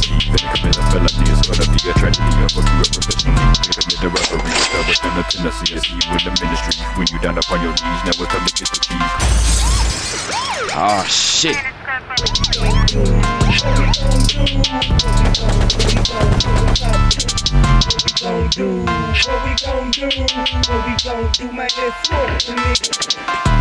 insanity. Then commit a felony, it's gonna be a tragedy. I fuck you up professionally. Then commit a robbery, start with an tendency. I see you in the ministry when you down upon your knees. Now it's time to get the keys. Oh shit. What we gon' do, man, it's nigga.